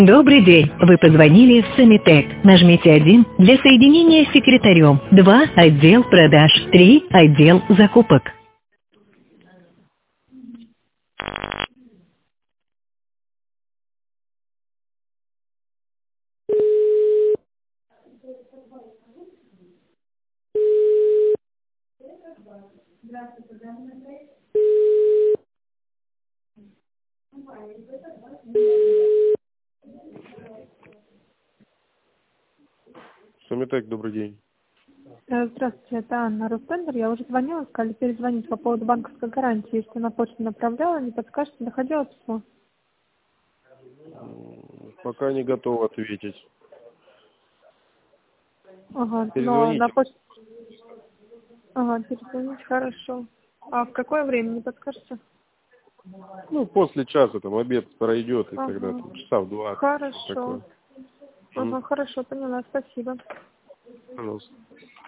Добрый день. Вы позвонили в Самитек. Нажмите 1 для соединения с секретарем. 2 отдел продаж. 3 отдел закупок. Самитек, добрый день. Здравствуйте, это Анна Рустендер. Я уже звонила, сказали перезвонить по поводу банковской гарантии. Если на почту направляла, не подскажете, доходило письмо? Пока не готов ответить. Ага, но Перезвоните. на почту... Ага, перезвонить, хорошо. А в какое время, не подскажете? Ну, после часа, там, обед пройдет, и Ага. тогда там, часа в 20. Хорошо. Такое. Ага, хорошо, поняла, спасибо. Пожалуйста.